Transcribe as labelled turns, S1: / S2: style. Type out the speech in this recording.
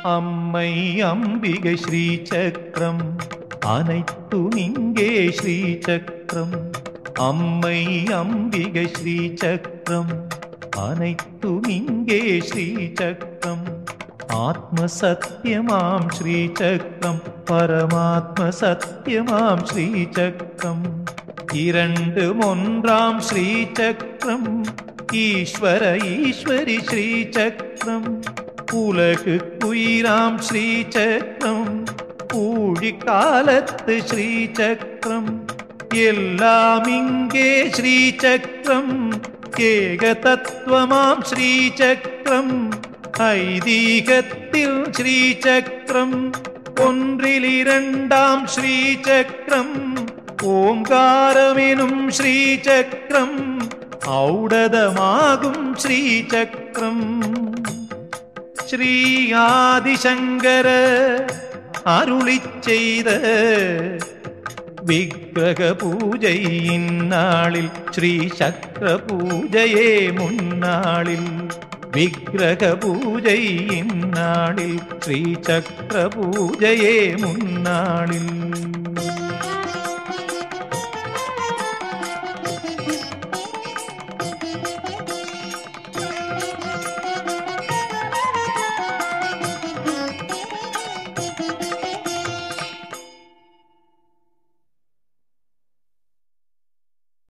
S1: அம்மை அம்பிகை ஸ்ரீசக்கரம் அனைத்தும் இங்கே ஸ்ரீசக்கரம். அம்மை அம்பிகை ஸ்ரீசக்கரம் அனைத்தும் இங்கே ஸ்ரீசக்கரம். ஆத்ம சத்தியமாம் ஸ்ரீசக்கரம் பரமாத்ம சத்தியமாம் ஸ்ரீசக்கரம். இரண்டும் ஒன்றாம் ஸ்ரீசக்கரம் ஈஸ்வர ஈஸ்வரி ஸ்ரீசக்கரம். உலகுக்குயிராம் ஸ்ரீசக்கரம் ஊழி காலத்து ஸ்ரீசக்கரம். எல்லாம் இங்கே ஸ்ரீசக்கரம் ஏக தத்துவமாம் ஸ்ரீசக்கரம். ஐதீகத்தில் ஸ்ரீசக்கரம் ஒன்றில் இரண்டாம் ஸ்ரீசக்கரம். ஓங்காரமெனும் ஸ்ரீசக்கரம் ஔடதமாகும் ஸ்ரீசக்கரம். ஸ்ரீ ஆதிசங்கர அருளிச் செய்த விக்கிரக பூஜை இந்நாளில் ஸ்ரீ சக்கர பூஜையே முன்னாளில். விக்கிரக பூஜை இந்நாளில் ஸ்ரீ சக்கர பூஜையே முன்னாளில்.